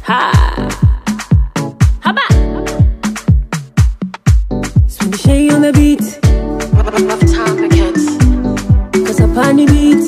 Ha! Haba! Swing Shay on the beat. Rough time against. Cause up on the beat.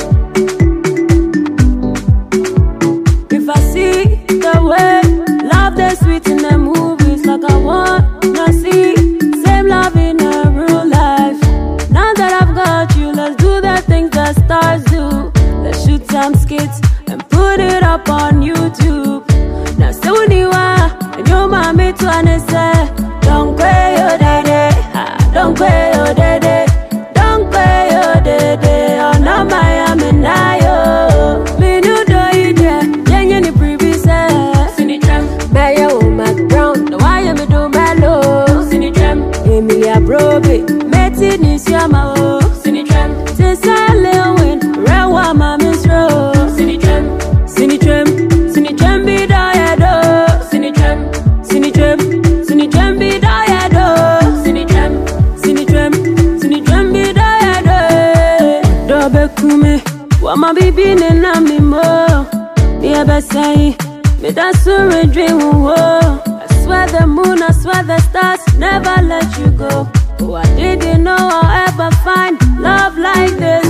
If I see the way love that's sweet in the movies, like I wanna see same love in a real life. Now that I've got you, let's do the things that stars do. Let's shoot some skits and put it up on YouTube. Now say when you are and your mommy to say, don't pay your daddy, don't pay your daddy, don't pay your daddy. Oh no, Miami now yo. Me no do it there, yeah, ni previous. Sini tram, bear your Mac Brown. No why you me do mellow. Sini tram, Emilia Brobe, Meti Nisiama. Sini tram, Tisale win, Rewa Mami's row. Sini tram, Sini tram, Sini tram be diado. Sini tram, Sini tram, Sini tram be diado. Sini tram, Sini tram, Sini tram be diado. Dobe kume, wama bibi nena mi mo. Dear Besai, me da sure dream wo. I swear the moon, I swear the stars never let you go. Oh, I didn't know I'll ever find love like this.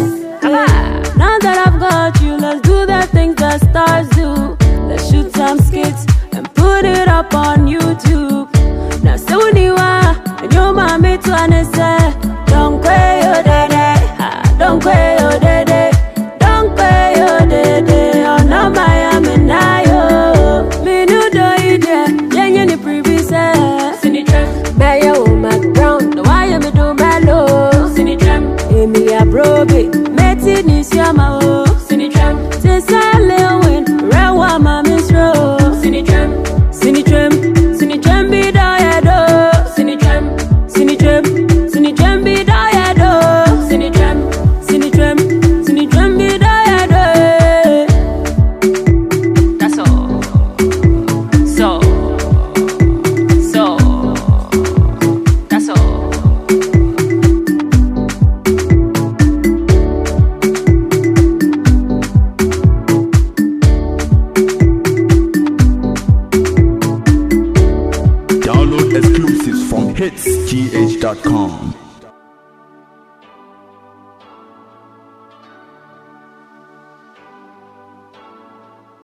Now that I've got you, let's do the things that stars do. Let's shoot some skits and put it up on YouTube. Now say when you are and your mommy to say, don't pay your daddy, don't pay your daddy, don't pay your daddy. Oh no, Miami now yo. Me no do it there, yeah, ni previous. Sini tram, bear your Mac Brown. No why you me do mellow. Sini tram, Emilia Brobe, Meti Nisiama. Sini tram, Tisale win, Rewa Mami's row. Sini tram, Sini tram, Sini tram be diado. Sini tram, Sini tram, Sini tram be diado. Sini tram, Sini tram, Sini tram be diado. That's all. So, that's all. Download exclusives from hitsgh.com.